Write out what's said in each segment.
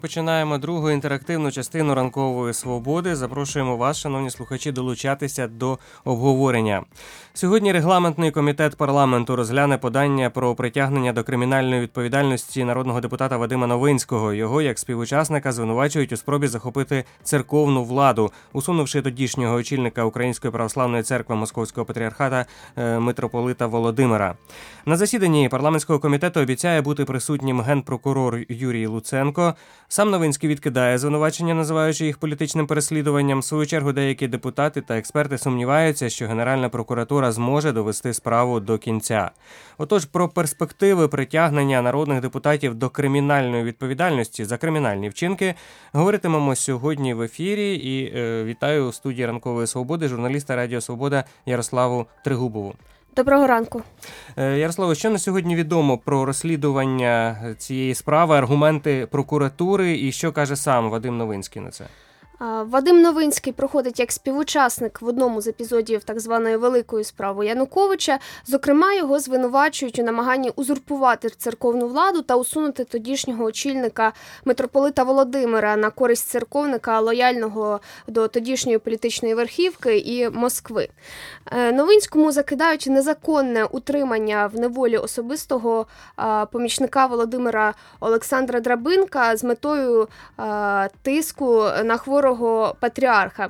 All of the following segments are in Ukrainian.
Починаємо другу інтерактивну частину ранкової свободи. Запрошуємо вас, шановні слухачі, долучатися до обговорення. Сьогодні регламентний комітет парламенту розгляне подання про притягнення до кримінальної відповідальності народного депутата Вадима Новинського. Його, як співучасника, звинувачують у спробі захопити церковну владу, усунувши тодішнього очільника Української православної церкви Московського патріархата митрополита Володимира. На засіданні парламентського комітету обіцяє бути присутнім генпрокурор Юрій Луценко. Сам Новинський відкидає звинувачення, називаючи їх політичним переслідуванням. В свою чергу деякі депутати та експерти сумніваються, що Генеральна прокуратура зможе довести справу до кінця. Отож, про перспективи притягнення народних депутатів до кримінальної відповідальності за кримінальні вчинки говоритимемо сьогодні в ефірі. І вітаю у студії Ранкової свободи журналіста Радіо Свобода Ярославу Тригубову. Доброго ранку. Ярославе, що на сьогодні відомо про розслідування цієї справи, аргументи прокуратури і що каже сам Вадим Новинський на це? Вадим Новинський проходить як співучасник в одному з епізодів так званої великої справи Януковича. Зокрема, його звинувачують у намаганні узурпувати церковну владу та усунути тодішнього очільника митрополита Володимира на користь церковника, лояльного до тодішньої політичної верхівки і Москви. Новинському закидають незаконне утримання в неволі особистого помічника Володимира Олександра Драбинка з метою тиску на хворого патріарха.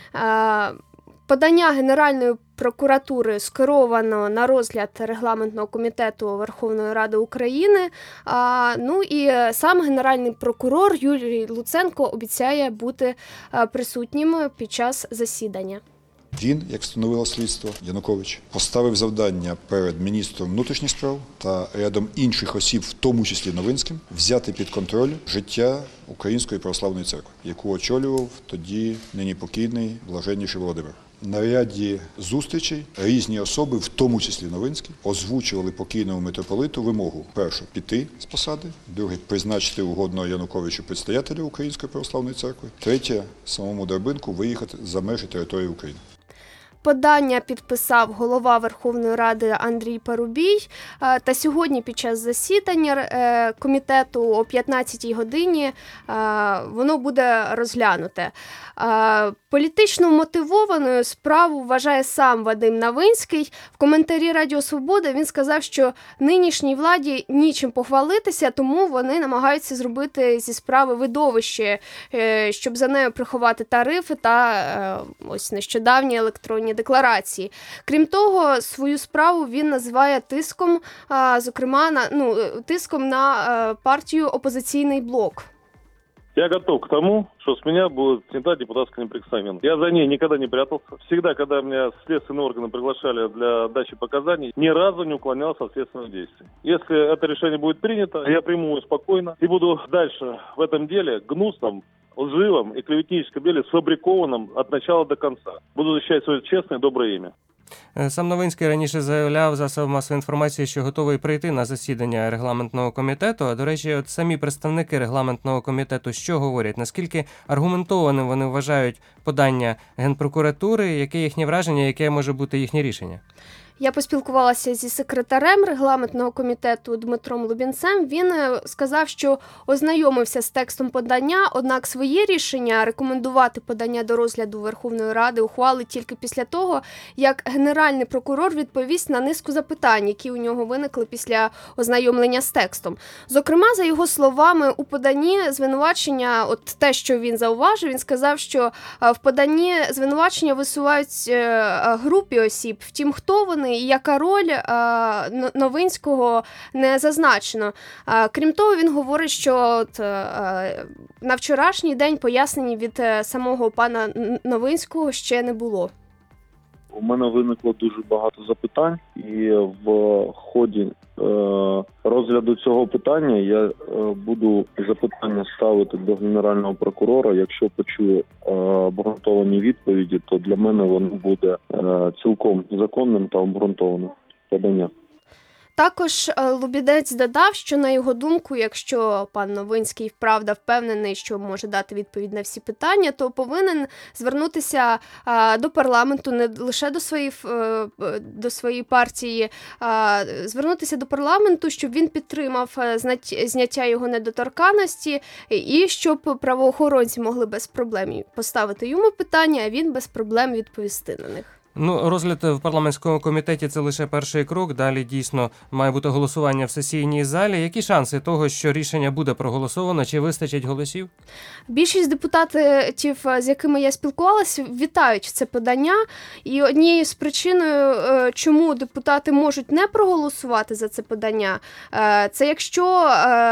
Подання Генеральної прокуратури скеровано на розгляд регламентного комітету Верховної Ради України. Ну і сам Генеральний прокурор Юрій Луценко обіцяє бути присутнім під час засідання. Він, як встановило слідство, Янукович, поставив завдання перед міністром внутрішніх справ та рядом інших осіб, в тому числі Новинським, взяти під контроль життя Української православної церкви, яку очолював тоді нині покійний блаженніший Володимир. На ряді зустрічей різні особи, в тому числі Новинський, озвучували покійному митрополиту вимогу: перше – піти з посади, друге – призначити угодного Януковичу предстоятеля Української православної церкви, третє – самому Драбинку виїхати за межі території України. Подання підписав голова Верховної Ради Андрій Парубій. Та сьогодні під час засідання комітету о 15-й годині воно буде розглянуте. Політично мотивованою справу вважає сам Вадим Новинський. В коментарі Радіо Свобода він сказав, що нинішній владі нічим похвалитися, тому вони намагаються зробити зі справи видовище, щоб за нею приховати тарифи та ось нещодавні електронні декларації. Крім того, свою справу він називає тиском, зокрема, тиском на партію «Опозиційний блок». Я готов к тому, что с меня будет снята депутатская неприкосновенность. Я за ней никогда не прятался. Всегда, когда меня следственные органы приглашали для дачи показаний, ни разу не уклонялся от следственных действий. Если это решение будет принято, я приму его спокойно и буду дальше в этом деле гнусном, лживом и клеветническом деле сфабрикованном от начала до конца. Буду защищать свое честное и доброе имя. Сам Новинський раніше заявляв засобам масової інформації, що готовий прийти на засідання регламентного комітету. А, до речі, от самі представники регламентного комітету що говорять? Наскільки аргументованим вони вважають подання Генпрокуратури? Яке їхнє враження, яке може бути їхнє рішення? Я поспілкувалася зі секретарем регламентного комітету Дмитром Лубінцем. Він сказав, що ознайомився з текстом подання, однак своє рішення рекомендувати подання до розгляду Верховної Ради ухвалить тільки після того, як Генеральний прокурор відповість на низку запитань, які у нього виникли після ознайомлення з текстом. Зокрема, за його словами, у поданні звинувачення, от те, що він зауважив, він сказав, що в поданні звинувачення висувають групі осіб, втім, хто вони і яка роль Новинського не зазначено. Крім того, він говорить, що на вчорашній день пояснень від самого пана Новинського ще не було. У мене виникло дуже багато запитань, і в ході розгляду цього питання я буду запитання ставити до Генерального прокурора. Якщо почую обґрунтовані відповіді, то для мене воно буде цілком законним та обґрунтованим подання. Також Лубінець додав, що на його думку, якщо пан Новинський вправда впевнений, що може дати відповідь на всі питання, то повинен звернутися до парламенту, не лише до своєї партії, звернутися до парламенту, щоб він підтримав зняття його недоторканності і щоб правоохоронці могли без проблем поставити йому питання, а він без проблем відповісти на них. Ну, розгляд в парламентському комітеті – це лише перший крок. Далі, дійсно, має бути голосування в сесійній залі. Які шанси того, що рішення буде проголосовано? Чи вистачить голосів? Більшість депутатів, з якими я спілкувалася, вітають це подання. І однією з причин, чому депутати можуть не проголосувати за це подання, це якщо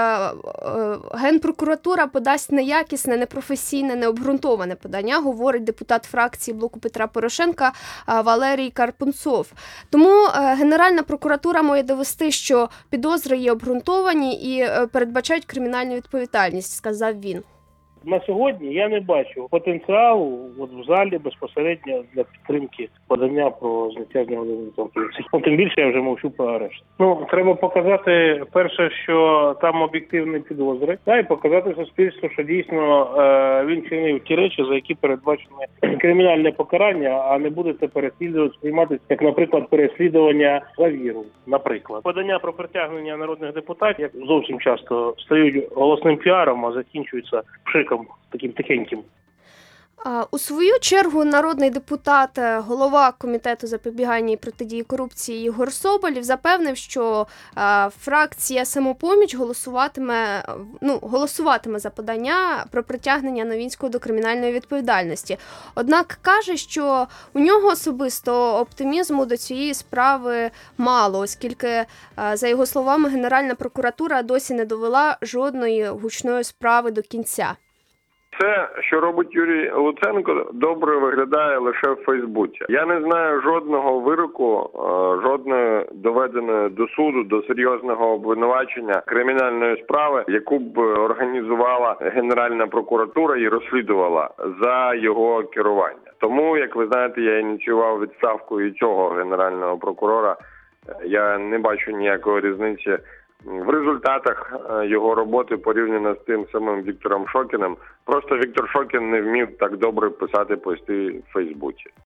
Генпрокуратура подасть неякісне, непрофесійне, необґрунтоване подання, говорить депутат фракції Блоку Петра Порошенка Валерій Карпунцов. Тому Генеральна прокуратура має довести, що підозри є обґрунтовані і передбачають кримінальну відповідальність, сказав він. На сьогодні я не бачу потенціалу в залі безпосередньо для підтримки подання про зняття з нього недоторканності. Тим більше я вже мовчу про арешт. Треба показати, перше, що там об'єктивні підозри, і показати суспільству, що дійсно він чинив ті речі, за які передбачене кримінальне покарання, а не буде це переслідувати, сприйматися, як, наприклад, переслідування за віру. Наприклад, подання про притягнення народних депутатів, як зовсім часто, стають голосним піаром, а закінчуються пшиком таким тихеньким. У свою чергу народний депутат, голова Комітету запобігання і протидії корупції Ігор Соболєв запевнив, що фракція «Самопоміч» голосуватиме за подання про притягнення Новинського до кримінальної відповідальності. Однак каже, що у нього особисто оптимізму до цієї справи мало, оскільки, за його словами, Генеральна прокуратура досі не довела жодної гучної справи до кінця. Це, що робить Юрій Луценко, добре виглядає лише в Фейсбуці. Я не знаю жодного вироку, жодної доведеної до суду, до серйозного обвинувачення кримінальної справи, яку б організувала Генеральна прокуратура і розслідувала за його керування. Тому, як ви знаєте, я ініціював відставку і цього генерального прокурора. Я не бачу ніякої різниці в результатах його роботи порівняно з тим самим Віктором Шокіним. Просто Віктор Шокін не вмів так добре писати пости в Фейсбуці.